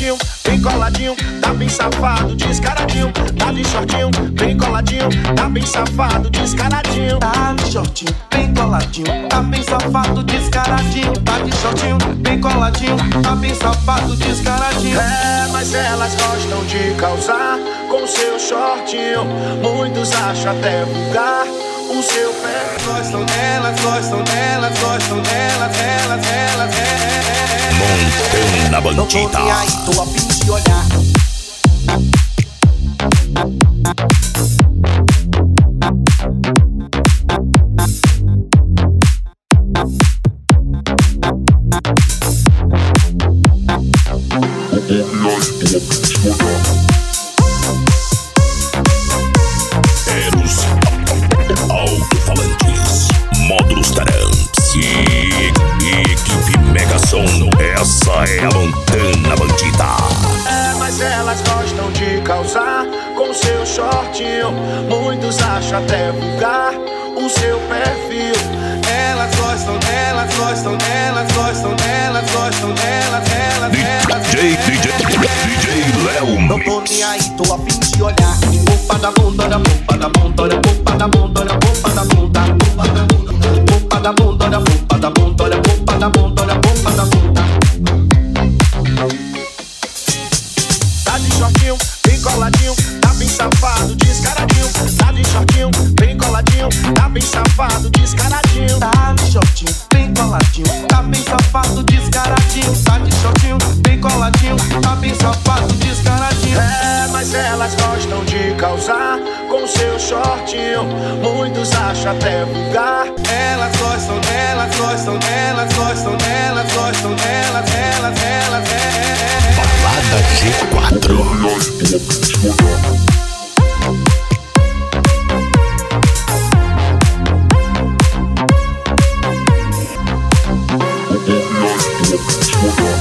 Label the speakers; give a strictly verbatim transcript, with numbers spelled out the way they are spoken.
Speaker 1: shortinho, bem coladinho, tá bem safado, descaradinho. Tá de shortinho, bem coladinho, tá bem safado, descaradinho.
Speaker 2: Tá de shortinho, bem coladinho, tá bem safado, descaradinho. Tá de shortinho, bem coladinho, tá bem safado, descaradinho.
Speaker 1: É, mas elas gostam de causar com seu shortinho. Muitos acham até vulgar o seu pé.
Speaker 2: Gostam delas, gostam delas, gostam delas, elas, elas, elas.
Speaker 3: Montana Bandida.
Speaker 2: Não tô nem aí, tô a fim de olhar.
Speaker 3: Eros Alto-Falantes, Módulos Taramps e equipe Megasom. Essa é a Montana Bandida.
Speaker 1: É, mas elas gostam de causar com seu shortinho. Muitos acham até vulgar o seu perfil.
Speaker 2: Elas gostam delas, gostam delas, gostam delas, gostam delas, elas, elas.
Speaker 3: D J, D J, D J Léo
Speaker 2: Não tô nem aí, tô a fim de olhar. Opa da bunda, olha opa da bunda, olha opa da bunda, olha opa da bunda, opa da bunda, opa da bunda, olha opa da bunda, olha opa da bunda, olha opa da bunda.
Speaker 1: Tá de shortinho, bem coladinho, tá bem safado, descaradinho. Tá de shortinho, bem coladinho, tá bem safado, descaradinho.
Speaker 2: Tá de shortinho, bem coladinho, tá bem safado, descaradinho. Tá de shortinho, bem coladinho, tá bem safado, descaradinho.
Speaker 1: É, mas elas gostam de causar com seu shortinho. Muitos acham até vulgar.
Speaker 2: Elas gostam delas, gostam delas, gostam delas, gostam delas, elas, elas, elas.
Speaker 3: Balada G quatro.
Speaker 4: Let's go.